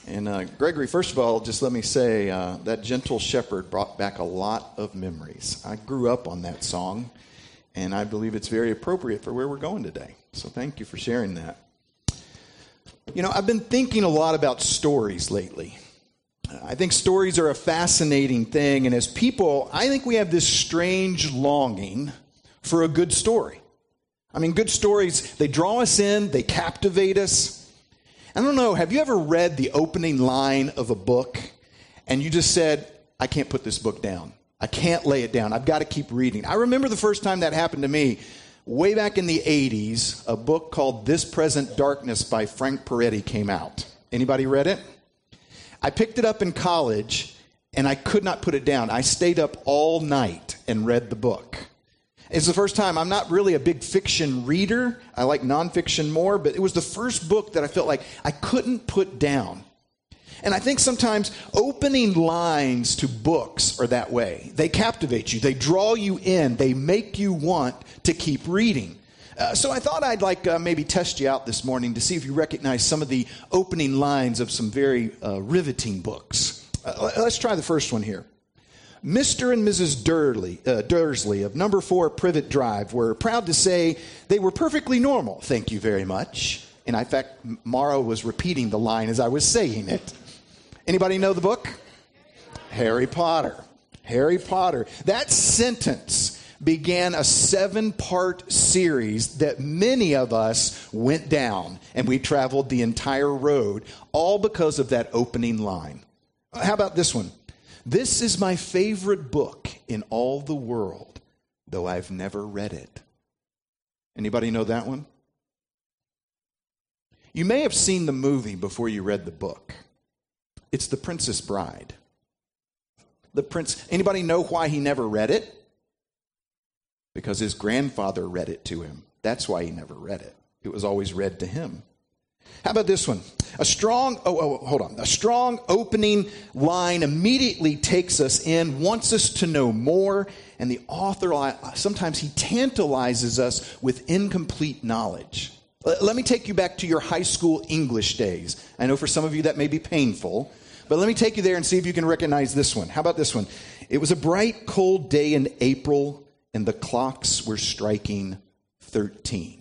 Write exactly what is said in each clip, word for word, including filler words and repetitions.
And uh, Gregory, first of all, just let me say uh, that Gentle Shepherd brought back a lot of memories. I grew up on that song, and I believe it's very appropriate for where we're going today. So thank you for sharing that. You know, I've been thinking a lot about stories lately. I think stories are a fascinating thing, and as people, I think we have this strange longing for a good story. I mean, good stories, they draw us in, they captivate us. I don't know, have you ever read the opening line of a book and you just said, I can't put this book down. I can't lay it down. I've got to keep reading. I remember the first time that happened to me, way back in the eighties, a book called This Present Darkness by Frank Peretti came out. Anybody read it? I picked it up in college and I could not put it down. I stayed up all night and read the book. It's the first time. I'm not really a big fiction reader. I like nonfiction more, but it was the first book that I felt like I couldn't put down. And I think sometimes opening lines to books are that way. They captivate you. They draw you in. They make you want to keep reading. Uh, so I thought I'd like uh, maybe test you out this morning to see if you recognize some of the opening lines of some very uh, riveting books. Uh, let's try the first one here. Mister and Missus Durley, uh, Dursley of number four Privet Drive were proud to say they were perfectly normal, thank you very much. And in fact, Mara was repeating the line as I was saying it. Anybody know the book? Harry Potter. Harry Potter. That sentence began a seven-part series that many of us went down, and we traveled the entire road, all because of that opening line. How about this one? This is my favorite book in all the world, though I've never read it. Anybody know that one? You may have seen the movie before you read the book. It's The Princess Bride. The prince. Anybody know why he never read it? Because his grandfather read it to him. That's why he never read it. It was always read to him. How about this one? A strong, oh, oh, hold on. A strong opening line immediately takes us in, wants us to know more, and the author, sometimes he tantalizes us with incomplete knowledge. Let me take you back to your high school English days. I know for some of you that may be painful, but let me take you there and see if you can recognize this one. How about this one? It was a bright, cold day in April, and the clocks were striking thirteen.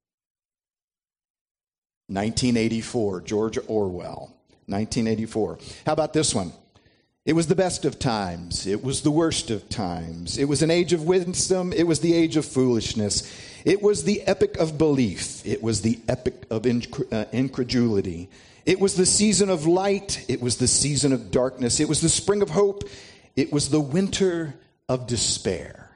nineteen eighty-four, George Orwell, nineteen eighty-four. How about this one? It was the best of times. It was the worst of times. It was an age of wisdom. It was the age of foolishness. It was the epic of belief. It was the epic of incredulity. It was the season of light. It was the season of darkness. It was the spring of hope. It was the winter of despair.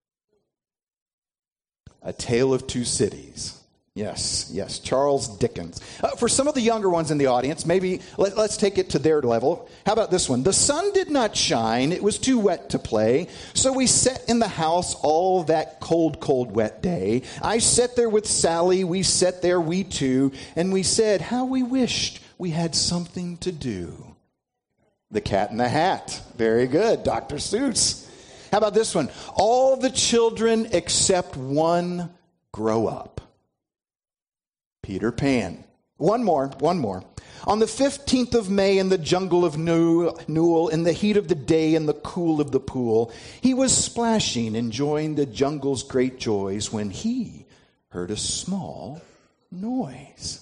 A Tale of Two Cities. Yes, yes, Charles Dickens. Uh, for some of the younger ones in the audience, maybe let, let's take it to their level. How about this one? The sun did not shine. It was too wet to play. So we sat in the house all that cold, cold, wet day. I sat there with Sally. We sat there, we two, and we said how we wished we had something to do. The Cat in the Hat. Very good, Doctor Seuss. How about this one? All the children except one grow up. Peter Pan. One more, one more. On the fifteenth of May in the jungle of Newell, in the heat of the day and the cool of the pool, he was splashing, enjoying the jungle's great joys when he heard a small noise.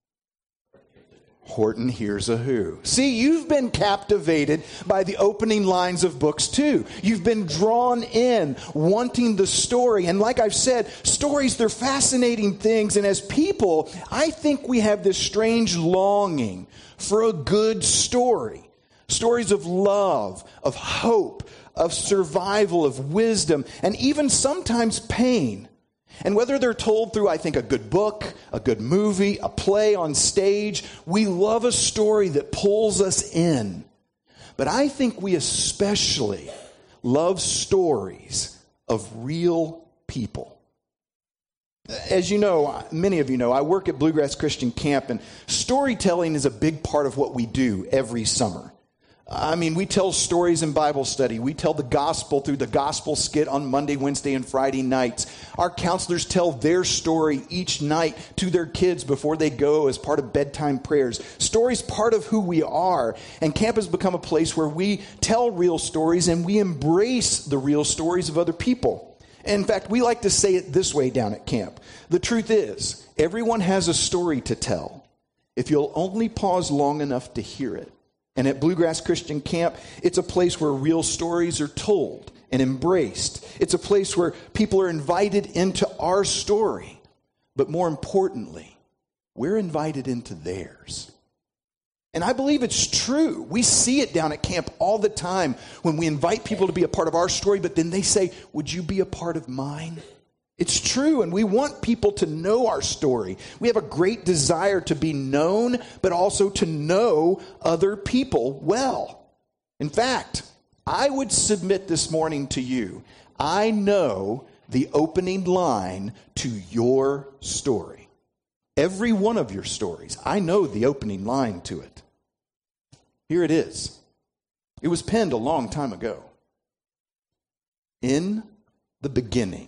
Horton Hears a Who. See, you've been captivated by the opening lines of books too. You've been drawn in, wanting the story. And like I've said, stories, they're fascinating things. And as people, I think we have this strange longing for a good story. Stories of love, of hope, of survival, of wisdom, and even sometimes pain. And whether they're told through, I think, a good book, a good movie, a play on stage, we love a story that pulls us in. But I think we especially love stories of real people. As you know, many of you know, I work at Bluegrass Christian Camp, and storytelling is a big part of what we do every summer. I mean, we tell stories in Bible study. We tell the gospel through the gospel skit on Monday, Wednesday, and Friday nights. Our counselors tell their story each night to their kids before they go as part of bedtime prayers. Story's part of who we are. And camp has become a place where we tell real stories and we embrace the real stories of other people. In fact, we like to say it this way down at camp. The truth is, everyone has a story to tell if you'll only pause long enough to hear it. And at Bluegrass Christian Camp, it's a place where real stories are told and embraced. It's a place where people are invited into our story. But more importantly, we're invited into theirs. And I believe it's true. We see it down at camp all the time when we invite people to be a part of our story, but then they say, would you be a part of mine? It's true, and we want people to know our story. We have a great desire to be known, but also to know other people well. In fact, I would submit this morning to you, I know the opening line to your story. Every one of your stories, I know the opening line to it. Here it is. It was penned a long time ago. In the beginning,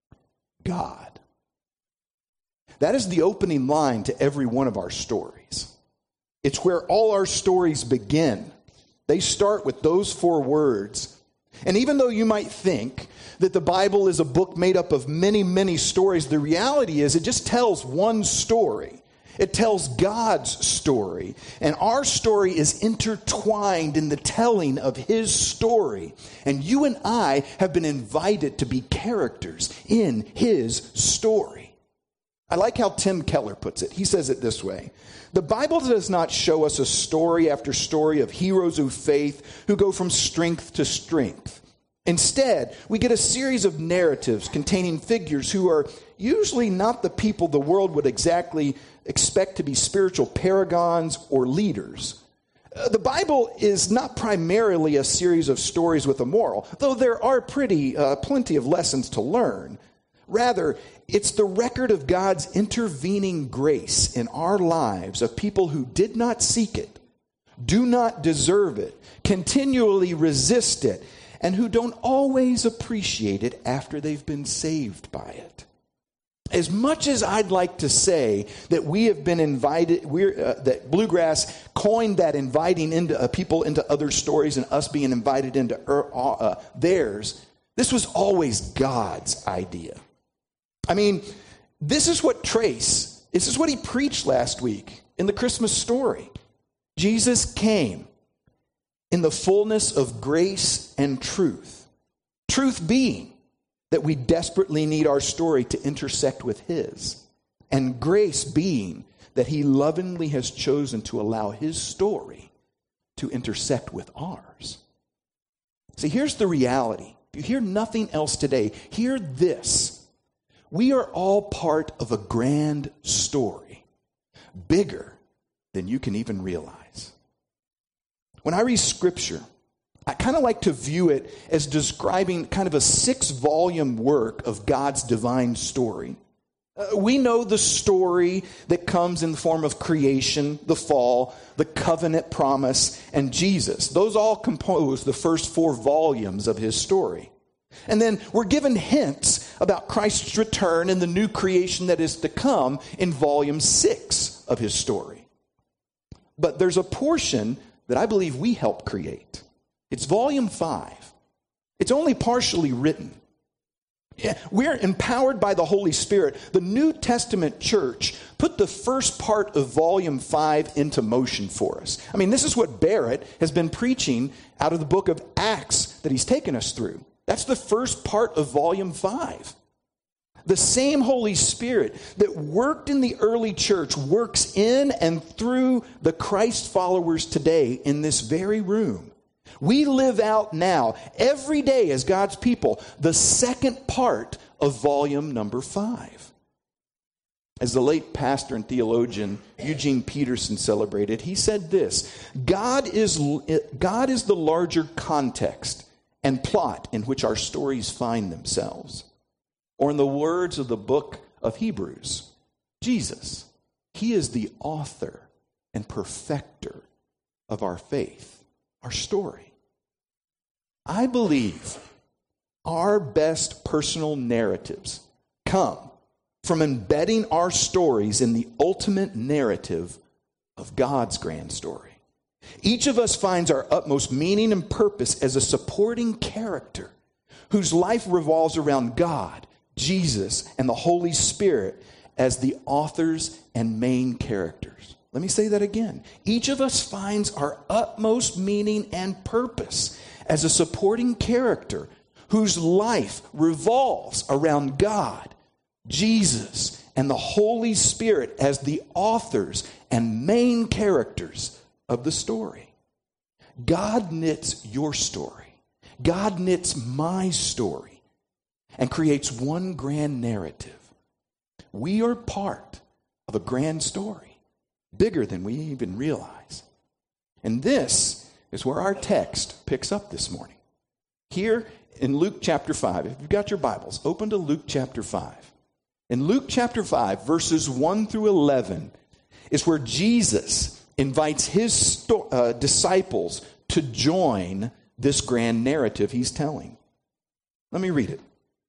God. That is the opening line to every one of our stories. It's where all our stories begin. They start with those four words. And even though you might think that the Bible is a book made up of many, many stories, the reality is it just tells one story. It tells God's story. And our story is intertwined in the telling of His story. And you and I have been invited to be characters in His story. I like how Tim Keller puts it. He says it this way. The Bible does not show us a story after story of heroes of faith who go from strength to strength. Instead, we get a series of narratives containing figures who are usually not the people the world would exactly expect to be spiritual paragons or leaders. Uh, the Bible is not primarily a series of stories with a moral, though there are pretty uh, plenty of lessons to learn. Rather, it's the record of God's intervening grace in our lives of people who did not seek it, do not deserve it, continually resist it, and who don't always appreciate it after they've been saved by it. As much as I'd like to say that we have been invited, we're, uh, that Bluegrass coined that inviting into uh, people into other stories and us being invited into er, uh, theirs, this was always God's idea. I mean, this is what Trace, this is what he preached last week in the Christmas story. Jesus came in the fullness of grace and truth. Truth being that we desperately need our story to intersect with His. And grace being that He lovingly has chosen to allow His story to intersect with ours. See, here's the reality. If you hear nothing else today, hear this. We are all part of a grand story, bigger than you can even realize. When I read Scripture, I kind of like to view it as describing kind of a six-volume work of God's divine story. Uh, we know the story that comes in the form of creation, the fall, the covenant promise, and Jesus. Those all compose the first four volumes of His story. And then we're given hints about Christ's return and the new creation that is to come in volume six of His story. But there's a portion that I believe we helped create. It's volume five. It's only partially written. We're empowered by the Holy Spirit. The New Testament church put the first part of volume five into motion for us. I mean, this is what Barrett has been preaching out of the book of Acts that he's taken us through. That's the first part of volume five. The same Holy Spirit that worked in the early church works in and through the Christ followers today in this very room. We live out now, every day as God's people, the second part of volume number five. As the late pastor and theologian Eugene Peterson celebrated, he said this, God is, God is the larger context and plot in which our stories find themselves. Or in the words of the book of Hebrews, Jesus, He is the author and perfecter of our faith. our story. I believe our best personal narratives come from embedding our stories in the ultimate narrative of God's grand story. Each of us finds our utmost meaning and purpose as a supporting character whose life revolves around God, Jesus, and the Holy Spirit as the authors and main characters. Let me say that again. Each of us finds our utmost meaning and purpose as a supporting character whose life revolves around God, Jesus, and the Holy Spirit as the authors and main characters of the story. God knits your story. God knits my story and creates one grand narrative. We are part of a grand story, bigger than we even realize. And this is where our text picks up this morning. Here in Luke chapter five, if you've got your Bibles, open to Luke chapter five. In Luke chapter five, verses one through eleven, is where Jesus invites his sto- uh, disciples to join this grand narrative he's telling. Let me read it.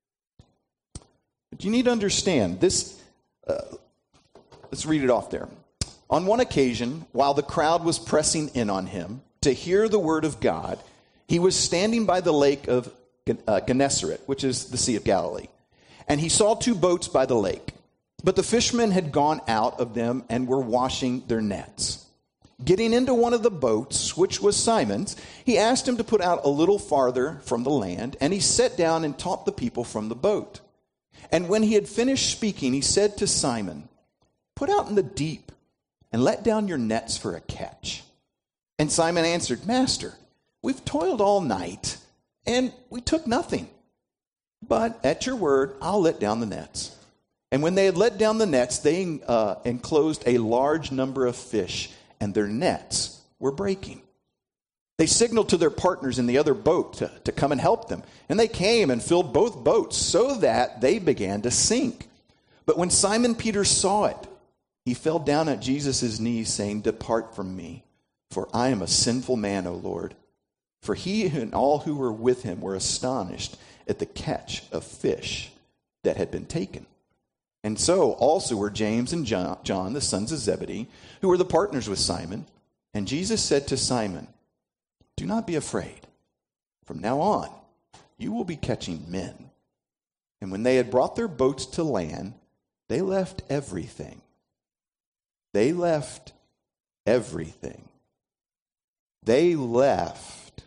But you need to understand this. Uh, let's read it off there. On one occasion, while the crowd was pressing in on him to hear the word of God, he was standing by the lake of uh, Gennesaret, which is the Sea of Galilee. And he saw two boats by the lake, but the fishermen had gone out of them and were washing their nets. Getting into one of the boats, which was Simon's, he asked him to put out a little farther from the land, and he sat down and taught the people from the boat. And when he had finished speaking, he said to Simon, "Put out in the deep and let down your nets for a catch." And Simon answered, "Master, we've toiled all night, and we took nothing. But at your word, I'll let down the nets." And when they had let down the nets, they uh, enclosed a large number of fish, and their nets were breaking. They signaled to their partners in the other boat to, to come and help them. And they came and filled both boats so that they began to sink. But when Simon Peter saw it, he fell down at Jesus' knees, saying, "Depart from me, for I am a sinful man, O Lord." For he and all who were with him were astonished at the catch of fish that had been taken. And so also were James and John, John, the sons of Zebedee, who were the partners with Simon. And Jesus said to Simon, "Do not be afraid. From now on, you will be catching men." And when they had brought their boats to land, they left everything. They left everything. They left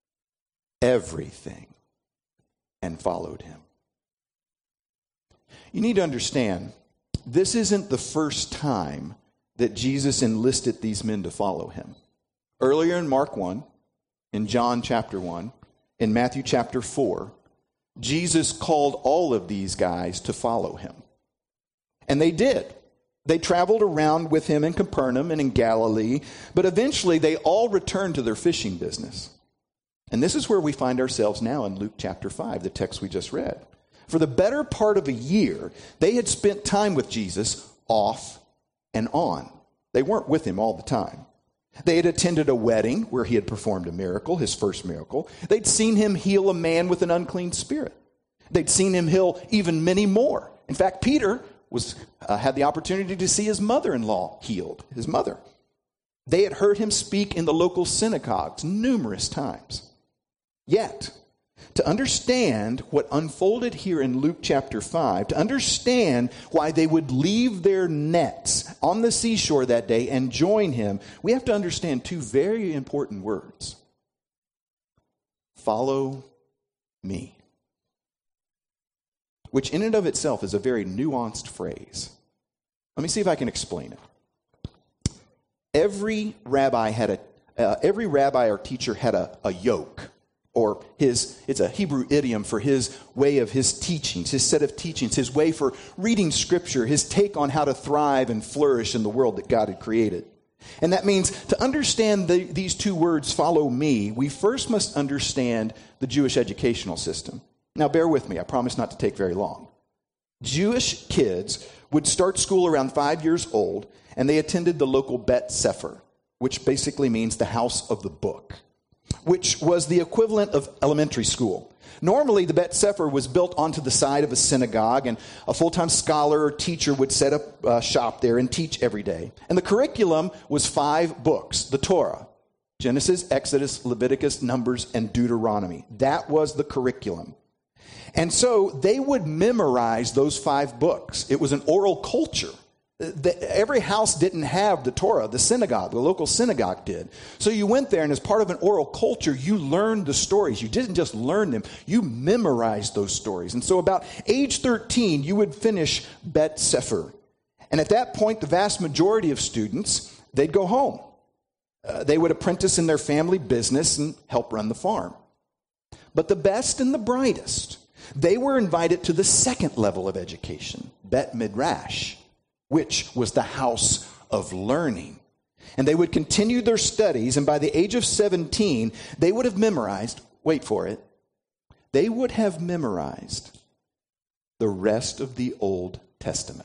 everything and followed him. You need to understand, this isn't the first time that Jesus enlisted these men to follow him. Earlier in Mark one, in John chapter one, in Matthew chapter four, Jesus called all of these guys to follow him. And they did. They traveled around with him in Capernaum and in Galilee, but eventually they all returned to their fishing business. And this is where we find ourselves now in Luke chapter five, the text we just read. For the better part of a year, they had spent time with Jesus off and on. They weren't with him all the time. They had attended a wedding where he had performed a miracle, his first miracle. They'd seen him heal a man with an unclean spirit. They'd seen him heal even many more. In fact, Peter was uh, had the opportunity to see his mother-in-law healed, his mother. They had heard him speak in the local synagogues numerous times. Yet, to understand what unfolded here in Luke chapter five, to understand why they would leave their nets on the seashore that day and join him, we have to understand two very important words. Follow me. Which in and of itself is a very nuanced phrase. Let me see if I can explain it. Every rabbi had a, uh, every rabbi or teacher had a, a yoke. Or his, it's a Hebrew idiom for his way of his teachings, his set of teachings, his way for reading Scripture, his take on how to thrive and flourish in the world that God had created. And that means to understand the, these two words, follow me, we first must understand the Jewish educational system. Now bear with me, I promise not to take very long. Jewish kids would start school around five years old, and they attended the local Bet Sefer, which basically means the house of the book. which was the equivalent of elementary school. Normally, the Bet Sefer was built onto the side of a synagogue, and a full-time scholar or teacher would set up uh, shop there and teach every day. And the curriculum was five books, the Torah: Genesis, Exodus, Leviticus, Numbers, and Deuteronomy. That was the curriculum. And so they would memorize those five books. It was an oral culture. The, every house didn't have the Torah. The synagogue, the local synagogue did. So you went there, and as part of an oral culture, you learned the stories. You didn't just learn them. You memorized those stories. And so about age thirteen, you would finish Bet Sefer. And at that point, the vast majority of students, they'd go home. Uh, they would apprentice in their family business and help run the farm. But the best and the brightest, they were invited to the second level of education, Bet Midrash, which was the house of learning. And they would continue their studies, and by the age of seventeen, they would have memorized, wait for it, they would have memorized the rest of the Old Testament.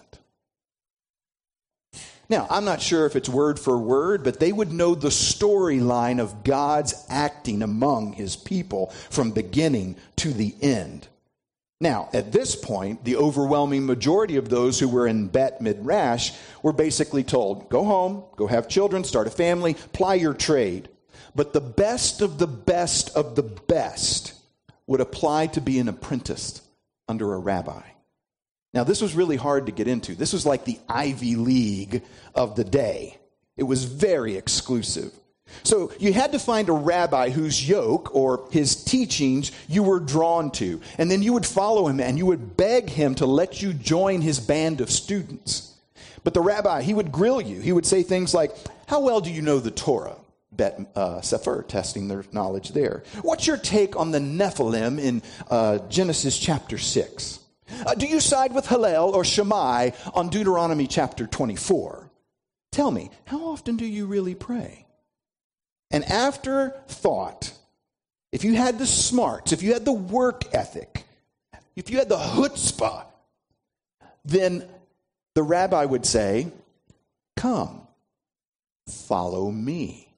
Now, I'm not sure if it's word for word, but they would know the storyline of God's acting among his people from beginning to the end. Now, at this point, the overwhelming majority of those who were in Bet Midrash were basically told, go home, go have children, start a family, ply your trade. But the best of the best of the best would apply to be an apprentice under a rabbi. Now, this was really hard to get into. This was like the Ivy League of the day. It was very exclusive. So you had to find a rabbi whose yoke or his teachings you were drawn to. And then you would follow him and you would beg him to let you join his band of students. But the rabbi, he would grill you. He would say things like, how well do you know the Torah? Bet uh, Sefer, testing their knowledge there. What's your take on the Nephilim in uh, Genesis chapter six? Uh, do you side with Hillel or Shammai on Deuteronomy chapter twenty-four? Tell me, how often do you really pray? And after thought, if you had the smarts, if you had the work ethic, if you had the chutzpah, then the rabbi would say, come, follow me.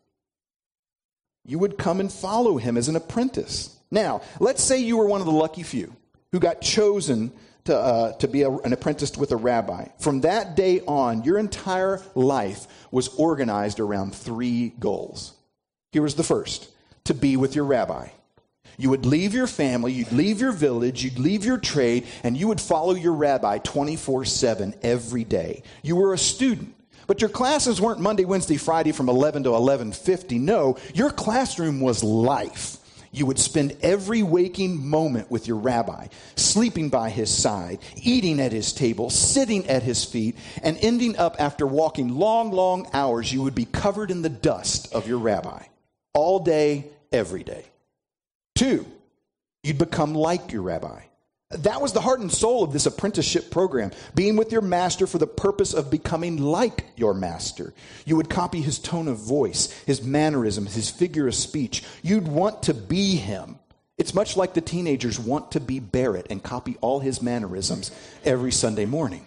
You would come and follow him as an apprentice. Now, let's say you were one of the lucky few who got chosen to, uh, to be a, an apprentice with a rabbi. From that day on, your entire life was organized around three goals. Here was the first, to be with your rabbi. You would leave your family, you'd leave your village, you'd leave your trade, and you would follow your rabbi twenty-four seven every day. You were a student. But your classes weren't Monday, Wednesday, Friday from eleven to eleven fifty. No, your classroom was life. You would spend every waking moment with your rabbi, sleeping by his side, eating at his table, sitting at his feet, and ending up after walking long, long hours, you would be covered in the dust of your rabbi. All day, every day. Two, you'd become like your rabbi. That was the heart and soul of this apprenticeship program, being with your master for the purpose of becoming like your master. You would copy his tone of voice, his mannerisms, his figure of speech. You'd want to be him. It's much like the teenagers want to be Barrett and copy all his mannerisms every Sunday morning.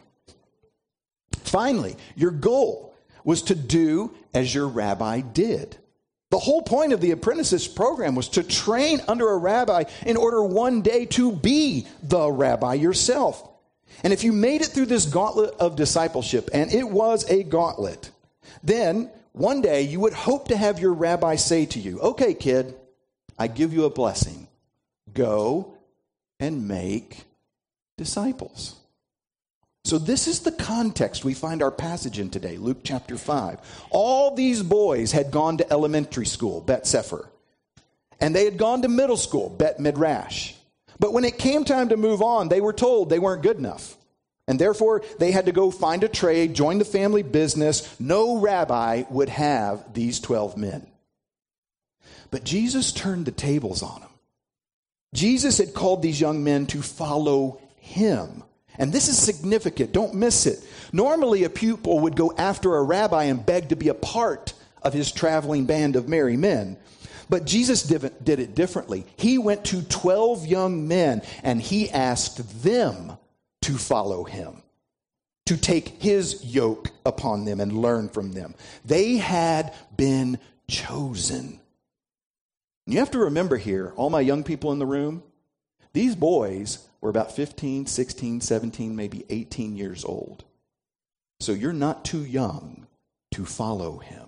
Finally, your goal was to do as your rabbi did. The whole point of the apprenticeship program was to train under a rabbi in order one day to be the rabbi yourself. And if you made it through this gauntlet of discipleship, and it was a gauntlet, then one day you would hope to have your rabbi say to you, okay, kid, I give you a blessing. Go and make disciples. So this is the context we find our passage in today, Luke chapter five. All these boys had gone to elementary school, Bet Sefer, and they had gone to middle school, Bet Midrash. But when it came time to move on, they were told they weren't good enough. And therefore, they had to go find a trade, join the family business. No rabbi would have these twelve men. But Jesus turned the tables on them. Jesus had called these young men to follow him. And this is significant. Don't miss it. Normally, a pupil would go after a rabbi and beg to be a part of his traveling band of merry men. But Jesus did it differently. He went to twelve young men and he asked them to follow him, to take his yoke upon them and learn from them. They had been chosen. You have to remember here, all my young people in the room, these boys were about fifteen, sixteen, seventeen, maybe eighteen years old. So you're not too young to follow him.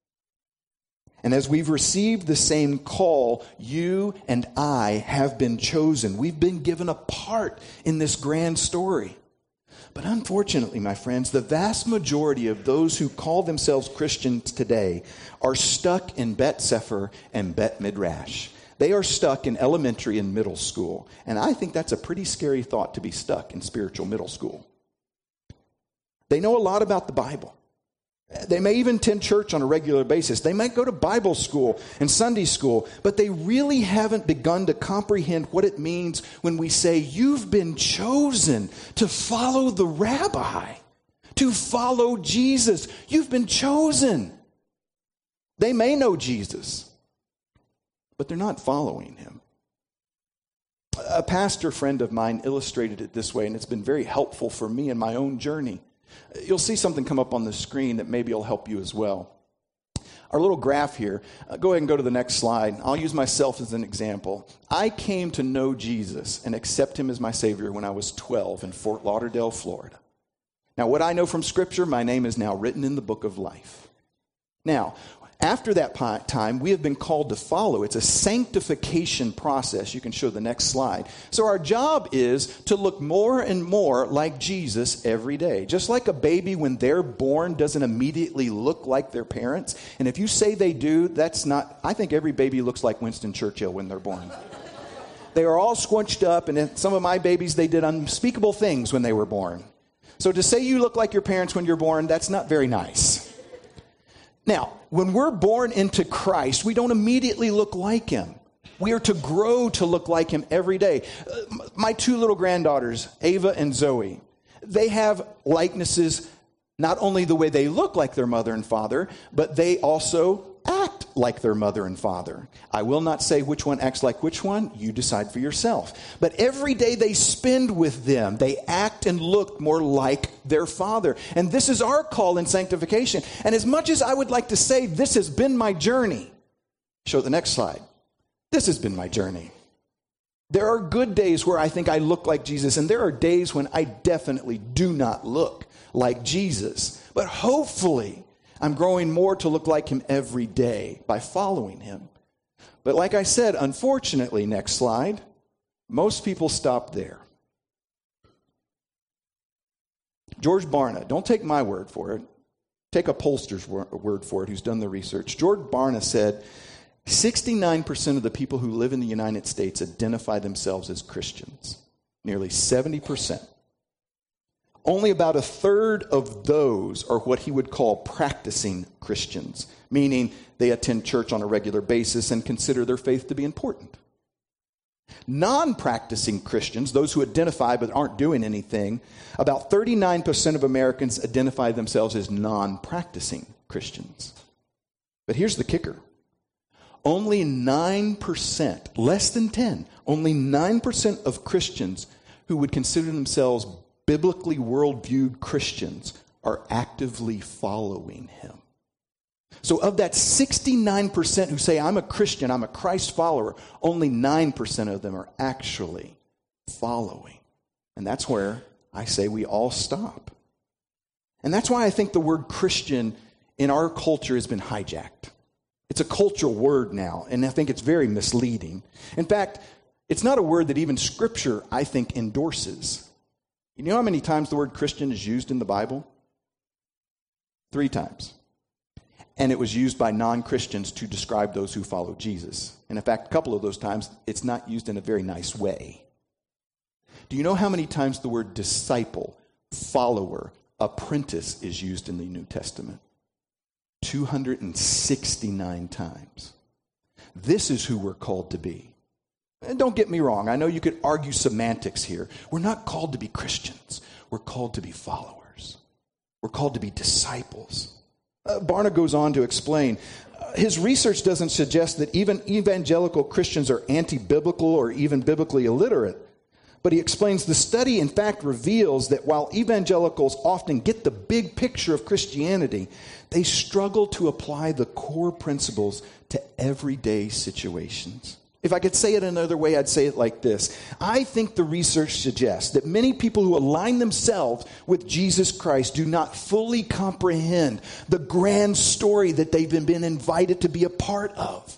And as we've received the same call, you and I have been chosen. We've been given a part in this grand story. But unfortunately, my friends, the vast majority of those who call themselves Christians today are stuck in Bet Sefer and Bet Midrash. They are stuck in elementary and middle school. And I think that's a pretty scary thought, to be stuck in spiritual middle school. They know a lot about the Bible. They may even attend church on a regular basis. They might go to Bible school and Sunday school, but they really haven't begun to comprehend what it means when we say, you've been chosen to follow the rabbi, to follow Jesus. You've been chosen. They may know Jesus, but they're not following him. A pastor friend of mine illustrated it this way, and it's been very helpful for me in my own journey. You'll see something come up on the screen that maybe will help you as well. Our little graph here, uh, go ahead and go to the next slide. I'll use myself as an example. I came to know Jesus and accept him as my Savior when I was twelve in Fort Lauderdale, Florida. Now, what I know from Scripture, my name is now written in the book of life. Now, after that time, we have been called to follow. It's a sanctification process. You can show the next slide. So our job is to look more and more like Jesus every day. Just like a baby, when they're born, doesn't immediately look like their parents. And if you say they do, that's not... I think every baby looks like Winston Churchill when they're born. They are all squinched up, and some of my babies, they did unspeakable things when they were born. So to say you look like your parents when you're born, that's not very nice. Now, when we're born into Christ, we don't immediately look like him. We are to grow to look like him every day. Uh, my two little granddaughters, Ava and Zoe, they have likenesses, not only the way they look like their mother and father, but they also act like their mother and father. I will not say which one acts like which one. You decide for yourself. But every day they spend with them, they act and look more like their father. And this is our call in sanctification. And as much as I would like to say this has been my journey, show the next slide. This has been my journey. There are good days where I think I look like Jesus, and there are days when I definitely do not look like Jesus. But hopefully, I'm growing more to look like him every day by following him. But like I said, unfortunately, next slide, most people stop there. George Barna, don't take my word for it. Take a pollster's word for it who's done the research. George Barna said sixty-nine percent of the people who live in the United States identify themselves as Christians. Nearly seventy percent. Only about a third of those are what he would call practicing Christians, meaning they attend church on a regular basis and consider their faith to be important. Non-practicing Christians, those who identify but aren't doing anything, about thirty-nine percent of Americans identify themselves as non-practicing Christians. But here's the kicker. Only nine percent, less than ten, only nine percent of Christians who would consider themselves biblically worldviewed Christians are actively following him. So of that sixty-nine percent who say, I'm a Christian, I'm a Christ follower, only nine percent of them are actually following. And that's where I say we all stop. And that's why I think the word Christian in our culture has been hijacked. It's a cultural word now, and I think it's very misleading. In fact, it's not a word that even Scripture, I think, endorses. You know how many times the word Christian is used in the Bible? Three times. And it was used by non-Christians to describe those who follow Jesus. And in fact, a couple of those times, it's not used in a very nice way. Do you know how many times the word disciple, follower, apprentice is used in the New Testament? two hundred sixty-nine times. This is who we're called to be. And don't get me wrong, I know you could argue semantics here. We're not called to be Christians. We're called to be followers. We're called to be disciples. Uh, Barna goes on to explain, uh, his research doesn't suggest that even evangelical Christians are anti-biblical or even biblically illiterate. But he explains the study, in fact, reveals that while evangelicals often get the big picture of Christianity, they struggle to apply the core principles to everyday situations. If I could say it another way, I'd say it like this. I think the research suggests that many people who align themselves with Jesus Christ do not fully comprehend the grand story that they've been invited to be a part of.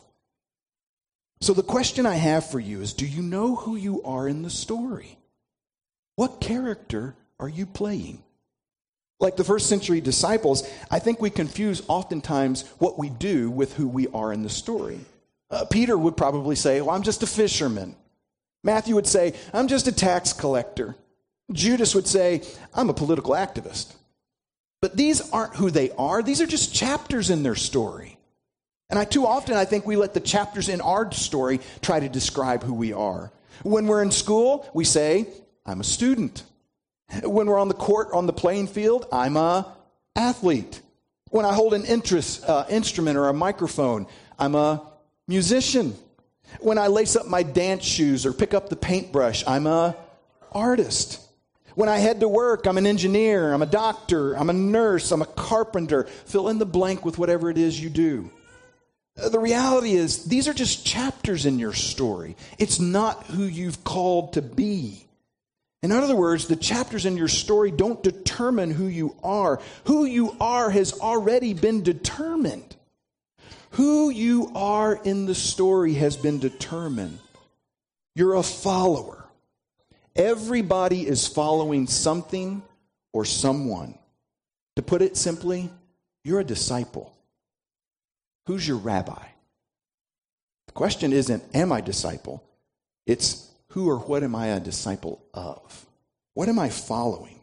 So the question I have for you is, do you know who you are in the story? What character are you playing? Like the first century disciples, I think we confuse oftentimes what we do with who we are in the story. Uh, Peter would probably say, well, I'm just a fisherman. Matthew would say, I'm just a tax collector. Judas would say, I'm a political activist. But these aren't who they are. These are just chapters in their story. And I too often, I think we let the chapters in our story try to describe who we are. When we're in school, we say, I'm a student. When we're on the court, on the playing field, I'm a athlete. When I hold an interest, uh, instrument or a microphone, I'm a musician. When I lace up my dance shoes or pick up the paintbrush, I'm a artist. When I head to work, I'm an engineer, I'm a doctor, I'm a nurse, I'm a carpenter. Fill in the blank with whatever it is you do. The reality is, these are just chapters in your story. It's not who you've called to be. In other words, the chapters in your story don't determine who you are. Who you are has already been determined. Who you are in the story has been determined. You're a follower. Everybody is following something or someone. To put it simply, you're a disciple. Who's your rabbi? The question isn't, am I a disciple? It's, who or what am I a disciple of? What am I following?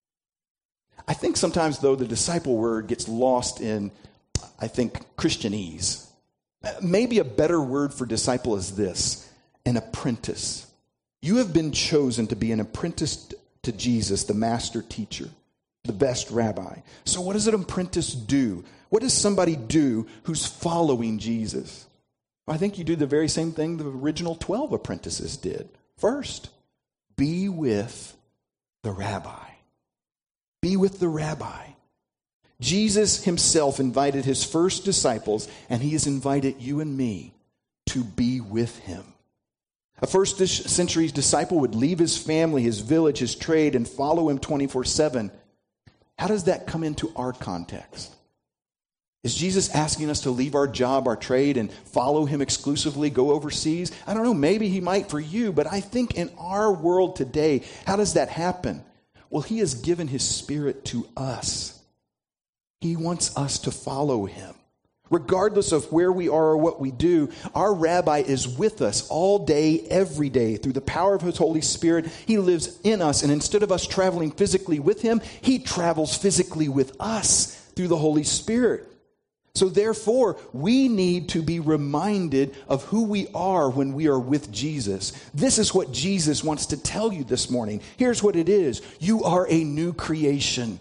I think sometimes, though, the disciple word gets lost in, I think, Christianese. Maybe a better word for disciple is this, an apprentice. You have been chosen to be an apprentice to Jesus, the master teacher, the best rabbi. So what does an apprentice do? What does somebody do who's following Jesus? I think you do the very same thing the original twelve apprentices did. First, be with the rabbi. Be with the rabbi. Jesus himself invited his first disciples, and he has invited you and me to be with him. A first century disciple would leave his family, his village, his trade, and follow him twenty-four seven. How does that come into our context? Is Jesus asking us to leave our job, our trade, and follow him exclusively, go overseas? I don't know, maybe he might for you, but I think in our world today, how does that happen? Well, he has given his Spirit to us. He wants us to follow him. Regardless of where we are or what we do, our rabbi is with us all day, every day. Through the power of his Holy Spirit, he lives in us. And instead of us traveling physically with him, he travels physically with us through the Holy Spirit. So therefore, we need to be reminded of who we are when we are with Jesus. This is what Jesus wants to tell you this morning. Here's what it is. You are a new creation.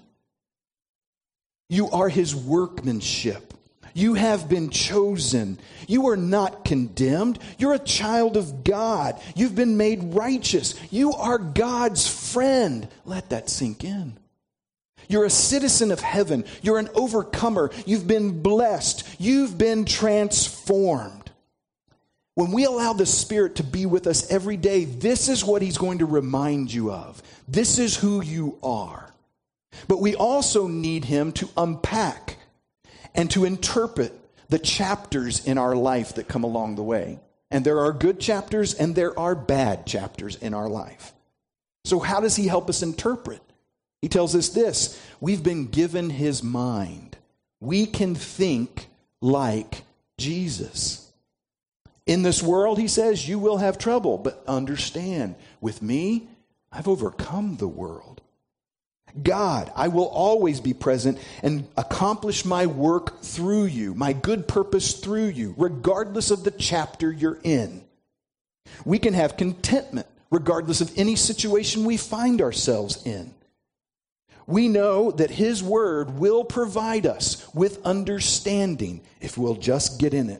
You are his workmanship. You have been chosen. You are not condemned. You're a child of God. You've been made righteous. You are God's friend. Let that sink in. You're a citizen of heaven. You're an overcomer. You've been blessed. You've been transformed. When we allow the Spirit to be with us every day, this is what he's going to remind you of. This is who you are. But we also need him to unpack and to interpret the chapters in our life that come along the way. And there are good chapters and there are bad chapters in our life. So how does he help us interpret? He tells us this, we've been given his mind. We can think like Jesus. In this world, he says, you will have trouble, but understand, with me, I've overcome the world. God, I will always be present and accomplish my work through you, my good purpose through you, regardless of the chapter you're in. We can have contentment regardless of any situation we find ourselves in. We know that his word will provide us with understanding if we'll just get in it.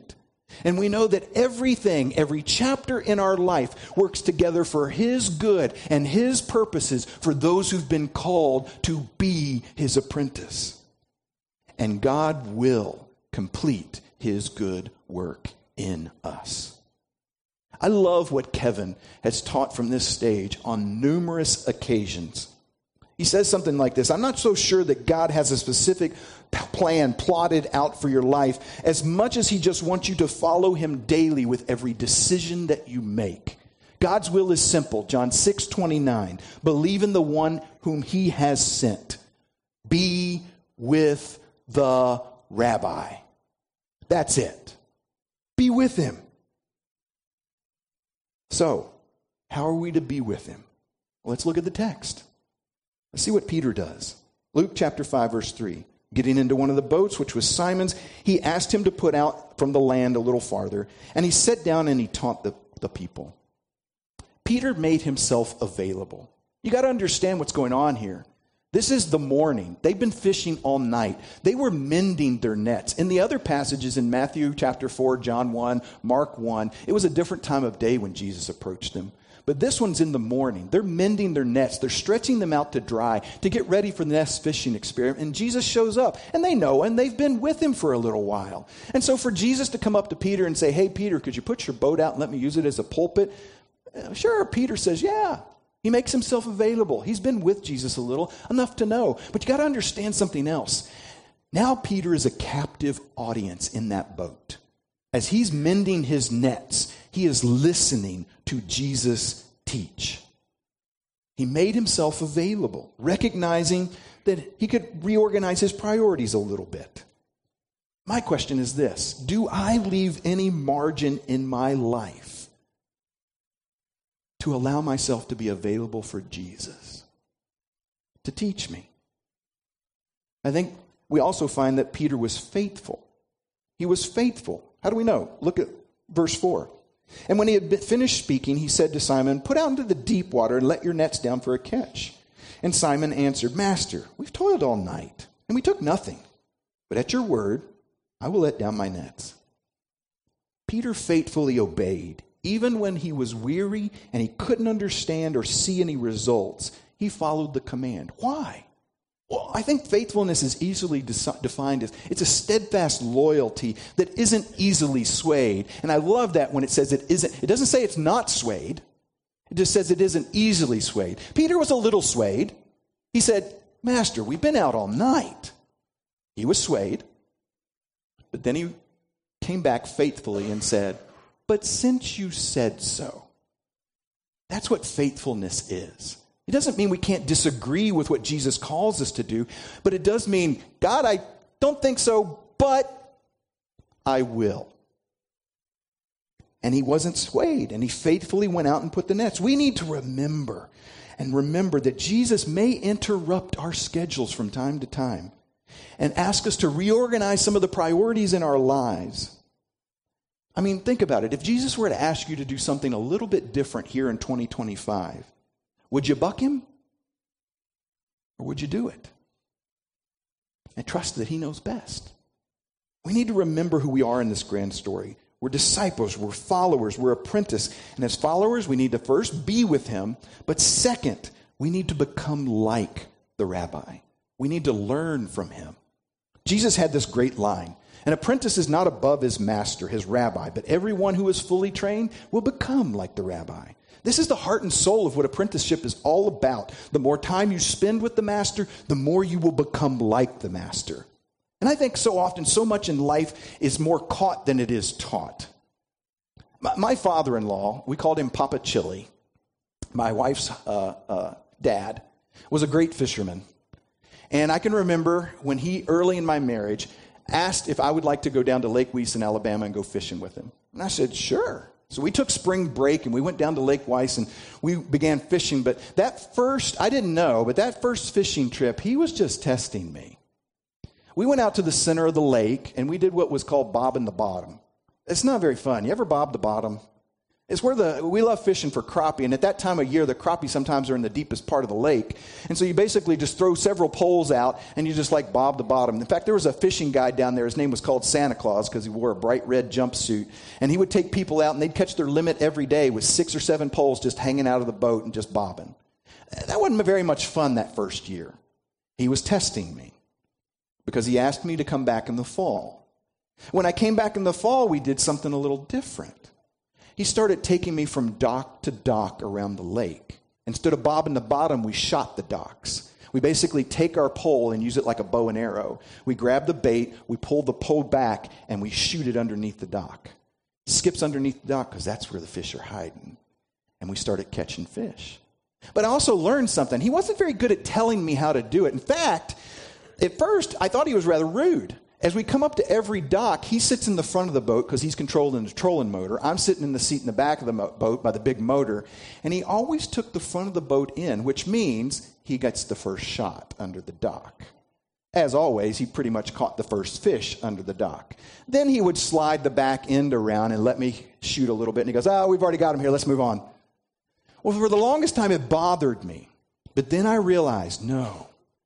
And we know that everything, every chapter in our life works together for His good and His purposes for those who've been called to be His apprentice. And God will complete His good work in us. I love what Kevin has taught from this stage on numerous occasions. He says something like this: I'm not so sure that God has a specific plan plotted out for your life as much as He just wants you to follow Him daily with every decision that you make. God's will is simple. John six twenty-nine. Believe in the one whom He has sent. Be with the rabbi. That's it. Be with Him. So, how are we to be with Him? Well, let's look at the text. Let's see what Peter does. Luke chapter five, verse three. Getting into one of the boats, which was Simon's, he asked him to put out from the land a little farther, and he sat down and he taught the, the people. Peter made himself available. You got to understand what's going on here. This is the morning. They've been fishing all night. They were mending their nets. In the other passages in Matthew chapter four, John one, Mark one, it was a different time of day when Jesus approached them. But this one's in the morning. They're mending their nets. They're stretching them out to dry to get ready for the next fishing experiment. And Jesus shows up. And they know, and they've been with Him for a little while. And so for Jesus to come up to Peter and say, hey, Peter, could you put your boat out and let me use it as a pulpit? Sure, Peter says, yeah. He makes himself available. He's been with Jesus a little, enough to know. But you got to understand something else. Now Peter is a captive audience in that boat. As he's mending his nets, he is listening to Jesus teach. He made himself available, recognizing that he could reorganize his priorities a little bit. My question is this: do I leave any margin in my life to allow myself to be available for Jesus to teach me? I think we also find that Peter was faithful. He was faithful. How do we know? Look at verse four. And when he had finished speaking, he said to Simon, put out into the deep water and let your nets down for a catch. And Simon answered, Master, we've toiled all night, and we took nothing. But at your word, I will let down my nets. Peter faithfully obeyed. Even when he was weary and he couldn't understand or see any results, he followed the command. Why? Well, I think faithfulness is easily defined as it's a steadfast loyalty that isn't easily swayed. And I love that when it says it isn't. It doesn't say it's not swayed. It just says it isn't easily swayed. Peter was a little swayed. He said, Master, we've been out all night. He was swayed. But then he came back faithfully and said, but since you said so. That's what faithfulness is. It doesn't mean we can't disagree with what Jesus calls us to do, but it does mean, God, I don't think so, but I will. And he wasn't swayed, and he faithfully went out and put the nets. We need to remember, and remember that Jesus may interrupt our schedules from time to time and ask us to reorganize some of the priorities in our lives. I mean, think about it. If Jesus were to ask you to do something a little bit different here in twenty twenty-five, would you buck him? Or would you do it? And trust that he knows best. We need to remember who we are in this grand story. We're disciples, we're followers, we're apprentices. And as followers, we need to first be with him. But second, we need to become like the rabbi. We need to learn from him. Jesus had this great line. An apprentice is not above his master, his rabbi, but everyone who is fully trained will become like the rabbi. This is the heart and soul of what apprenticeship is all about. The more time you spend with the master, the more you will become like the master. And I think so often, so much in life is more caught than it is taught. My, my father-in-law, we called him Papa Chili, my wife's uh, uh, dad, was a great fisherman. And I can remember when he, early in my marriage, asked if I would like to go down to Lake Weiss in Alabama and go fishing with him. And I said, sure. So we took spring break and we went down to Lake Weiss and we began fishing. But that first, I didn't know, but that first fishing trip, he was just testing me. We went out to the center of the lake and we did what was called bobbing the bottom. It's not very fun. You ever bob the bottom? It's where the we love fishing for crappie, and at that time of year, the crappie sometimes are in the deepest part of the lake. And so you basically just throw several poles out, and you just like bob the bottom. In fact, there was a fishing guide down there. His name was called Santa Claus because he wore a bright red jumpsuit. And he would take people out, and they'd catch their limit every day with six or seven poles just hanging out of the boat and just bobbing. That wasn't very much fun that first year. He was testing me because he asked me to come back in the fall. When I came back in the fall, we did something a little different. He started taking me from dock to dock around the lake. Instead of bobbing the bottom, we shot the docks. We basically take our pole and use it like a bow and arrow. We grab the bait, we pull the pole back, and we shoot it underneath the dock. Skips underneath the dock because that's where the fish are hiding. And we started catching fish. But I also learned something. He wasn't very good at telling me how to do it. In fact, at first, I thought he was rather rude. As we come up to every dock, he sits in the front of the boat because he's controlling the trolling motor. I'm sitting in the seat in the back of the mo- boat by the big motor. And he always took the front of the boat in, which means he gets the first shot under the dock. As always, he pretty much caught the first fish under the dock. Then he would slide the back end around and let me shoot a little bit. And he goes, oh, we've already got him here. Let's move on. Well, for the longest time, it bothered me. But then I realized, no,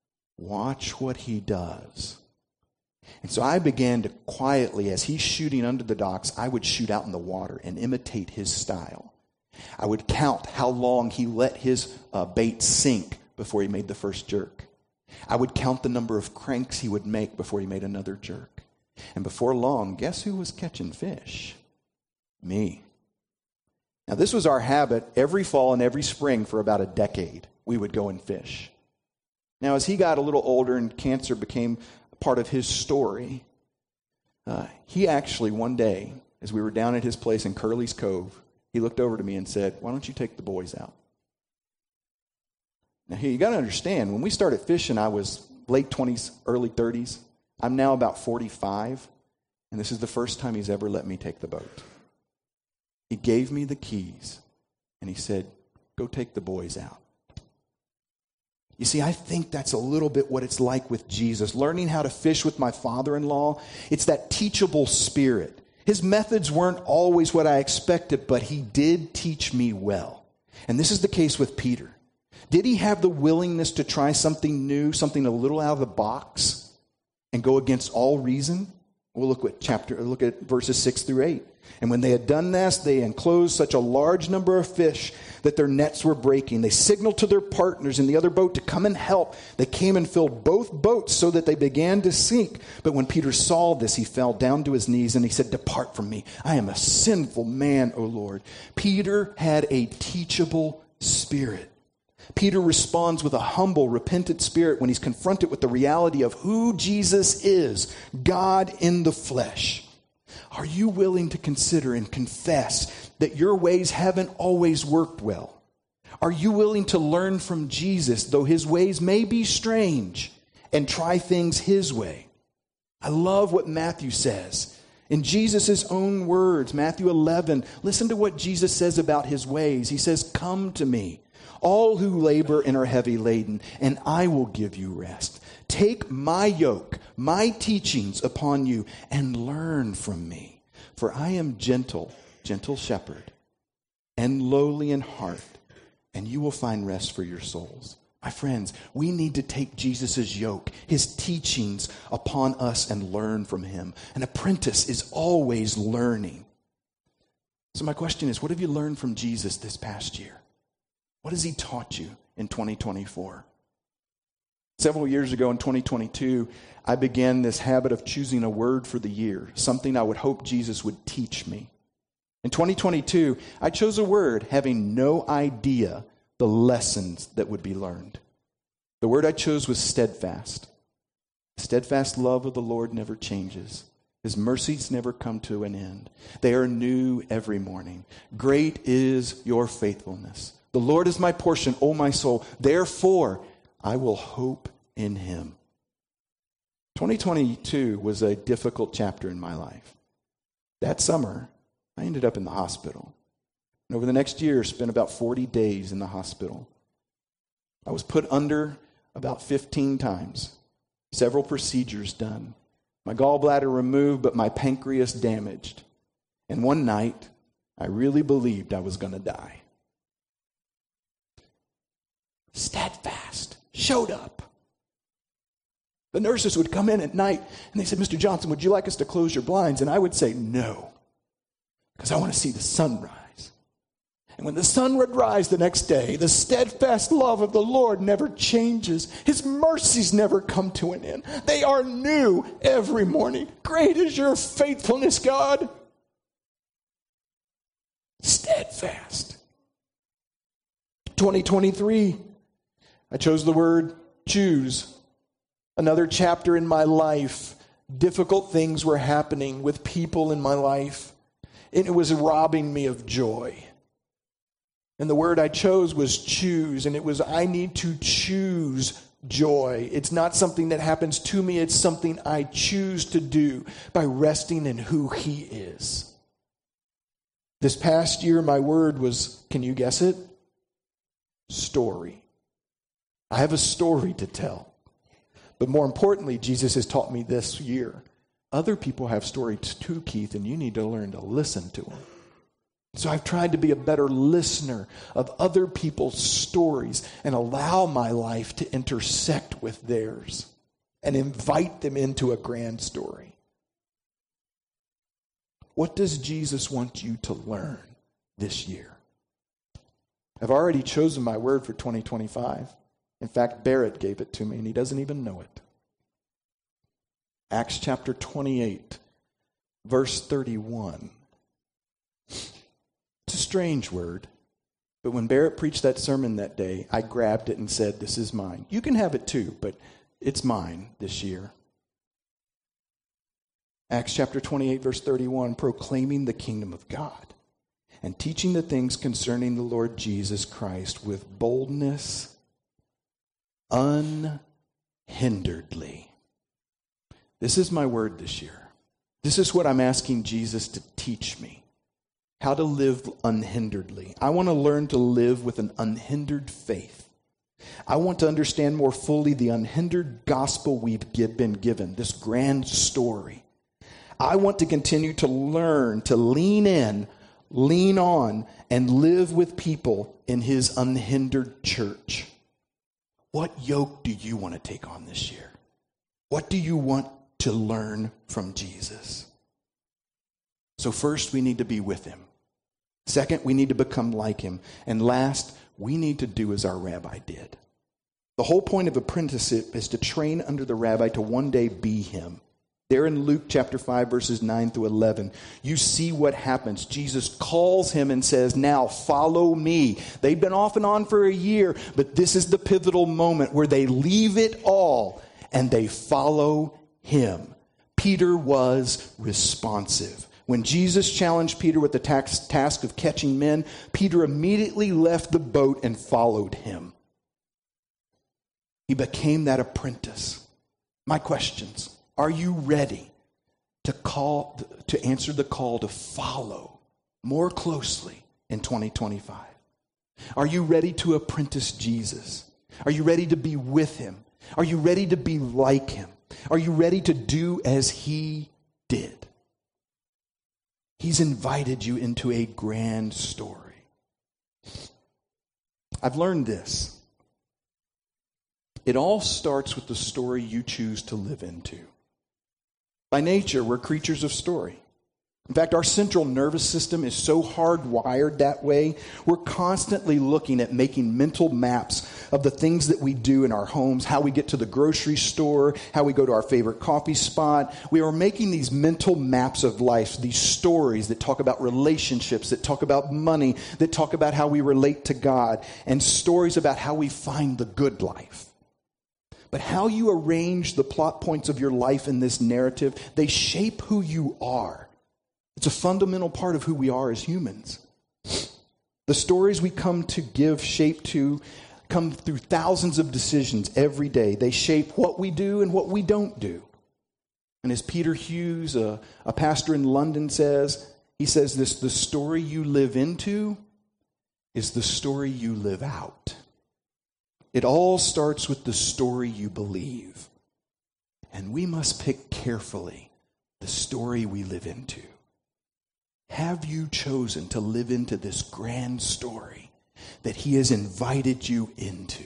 watch what he does. And so I began to quietly, as he's shooting under the docks, I would shoot out in the water and imitate his style. I would count how long he let his uh, bait sink before he made the first jerk. I would count the number of cranks he would make before he made another jerk. And before long, guess who was catching fish? Me. Now, this was our habit every fall and every spring for about a decade. We would go and fish. Now, as he got a little older and cancer became part of his story, uh, he actually one day, as we were down at his place in Curly's Cove, he looked over to me and said, why don't you take the boys out? Now, here, you got to understand, when we started fishing, I was late twenties, early thirties. I'm now about forty-five, and this is the first time he's ever let me take the boat. He gave me the keys, and he said, go take the boys out. You see, I think that's a little bit what it's like with Jesus. Learning how to fish with my father-in-law, it's that teachable spirit. His methods weren't always what I expected, but he did teach me well. And this is the case with Peter. Did he have the willingness to try something new, something a little out of the box, and go against all reason? We'll look at chapter, look at verses six through eight. And when they had done this, they enclosed such a large number of fish that their nets were breaking. They signaled to their partners in the other boat to come and help. They came and filled both boats so that they began to sink. But when Peter saw this, he fell down to his knees and he said, depart from me. I am a sinful man, O Lord. Peter had a teachable spirit. Peter responds with a humble, repentant spirit when he's confronted with the reality of who Jesus is, God in the flesh. Are you willing to consider and confess that your ways haven't always worked well? Are you willing to learn from Jesus, though his ways may be strange, and try things his way? I love what Matthew says. In Jesus' own words, Matthew eleven, listen to what Jesus says about his ways. He says, come to me, all who labor and are heavy laden, and I will give you rest. Take my yoke, my teachings upon you, and learn from me. For I am gentle, gentle shepherd, and lowly in heart, and you will find rest for your souls. My friends, we need to take Jesus' yoke, his teachings upon us and learn from him. An apprentice is always learning. So my question is, what have you learned from Jesus this past year? What has he taught you in twenty twenty-four? Several years ago in twenty twenty-two, I began this habit of choosing a word for the year, something I would hope Jesus would teach me. In twenty twenty-two, I chose a word having no idea the lessons that would be learned. The word I chose was steadfast. The steadfast love of the Lord never changes. His mercies never come to an end. They are new every morning. Great is your faithfulness. The Lord is my portion, O my soul. Therefore, I will hope in him. twenty twenty-two was a difficult chapter in my life. That summer, I ended up in the hospital. And over the next year, spent about forty days in the hospital. I was put under about fifteen times. Several procedures done. My gallbladder removed, but my pancreas damaged. And one night, I really believed I was going to die. Steadfast. Showed up. The nurses would come in at night and they said, Mister Johnson, would you like us to close your blinds? And I would say no, because I want to see the sunrise. And when the sun would rise the next day, the steadfast love of the Lord never changes. His mercies never come to an end. They are new every morning. Great is your faithfulness, God. Steadfast. twenty twenty-three, I chose the word choose. Another chapter in my life. Difficult things were happening with people in my life, and it was robbing me of joy. And the word I chose was choose, and it was I need to choose joy. It's not something that happens to me, it's something I choose to do by resting in who He is. This past year, my word was, can you guess it? Story. I have a story to tell. But more importantly, Jesus has taught me this year, other people have stories too, Keith, and you need to learn to listen to them. So I've tried to be a better listener of other people's stories and allow my life to intersect with theirs and invite them into a grand story. What does Jesus want you to learn this year? I've already chosen my word for twenty twenty-five. In fact, Barrett gave it to me, and he doesn't even know it. Acts chapter twenty-eight, verse thirty-one. It's a strange word, but when Barrett preached that sermon that day, I grabbed it and said, this is mine. You can have it too, but it's mine this year. Acts chapter twenty-eight, verse thirty-one, proclaiming the kingdom of God and teaching the things concerning the Lord Jesus Christ with boldness, unhinderedly. This is my word this year. This is what I'm asking Jesus to teach me. How to live unhinderedly. I want to learn to live with an unhindered faith. I want to understand more fully the unhindered gospel we've been given, this grand story. I want to continue to learn to lean in, lean on, and live with people in His unhindered church. What yoke do you want to take on this year? What do you want to learn from Jesus? So first, we need to be with Him. Second, we need to become like Him. And last, we need to do as our rabbi did. The whole point of apprenticeship is to train under the rabbi to one day be Him. There in Luke chapter five, verses nine through eleven, you see what happens. Jesus calls him and says, now follow me. They've been off and on for a year, but this is the pivotal moment where they leave it all and they follow him. Peter was responsive. When Jesus challenged Peter with the task of catching men, Peter immediately left the boat and followed him. He became that apprentice. My questions. Are you ready to call to answer the call to follow more closely in twenty twenty-five? Are you ready to apprentice Jesus? Are you ready to be with Him? Are you ready to be like Him? Are you ready to do as He did? He's invited you into a grand story. I've learned this. It all starts with the story you choose to live into. By nature, we're creatures of story. In fact, our central nervous system is so hardwired that way, we're constantly looking at making mental maps of the things that we do in our homes, how we get to the grocery store, how we go to our favorite coffee spot. We are making these mental maps of life, these stories that talk about relationships, that talk about money, that talk about how we relate to God, and stories about how we find the good life. But how you arrange the plot points of your life in this narrative, they shape who you are. It's a fundamental part of who we are as humans. The stories we come to give shape to come through thousands of decisions every day. They shape what we do and what we don't do. And as Peter Hughes, a, a pastor in London, says, he says this, the story you live into is the story you live out. It all starts with the story you believe. And we must pick carefully the story we live into. Have you chosen to live into this grand story that he has invited you into?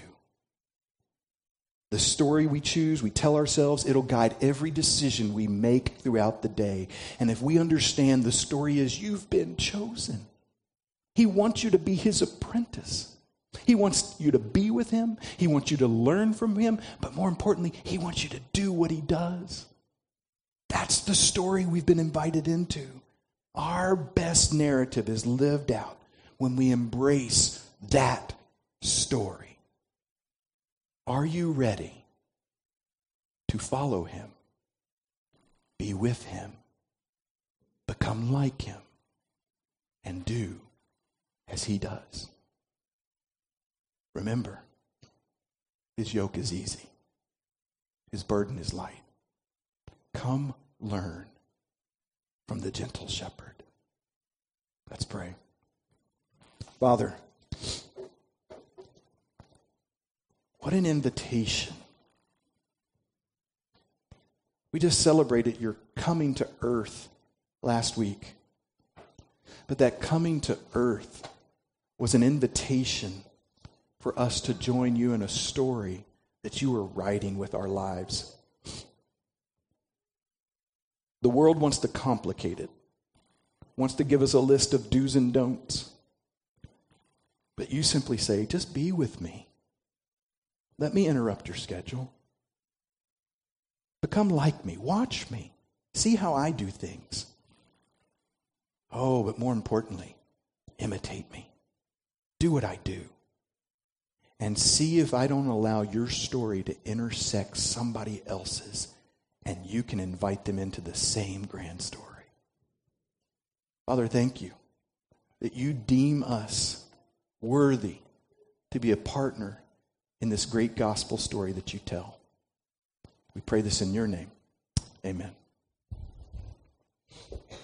The story we choose, we tell ourselves, it'll guide every decision we make throughout the day. And if we understand the story is you've been chosen, he wants you to be his apprentice. He wants you to be with him. He wants you to learn from him. But more importantly, he wants you to do what he does. That's the story we've been invited into. Our best narrative is lived out when we embrace that story. Are you ready to follow him, be with him, become like him, and do as he does? Remember, his yoke is easy. His burden is light. Come learn from the gentle shepherd. Let's pray. Father, what an invitation. We just celebrated your coming to earth last week. But that coming to earth was an invitation for us to join you in a story that you were writing with our lives. The world wants to complicate it, wants to give us a list of do's and don'ts. But you simply say, just be with me. Let me interrupt your schedule. Become like me. Watch me. See how I do things. Oh, but more importantly, imitate me. Do what I do. And see if I don't allow your story to intersect somebody else's, and you can invite them into the same grand story. Father, thank you that you deem us worthy to be a partner in this great gospel story that you tell. We pray this in your name. Amen.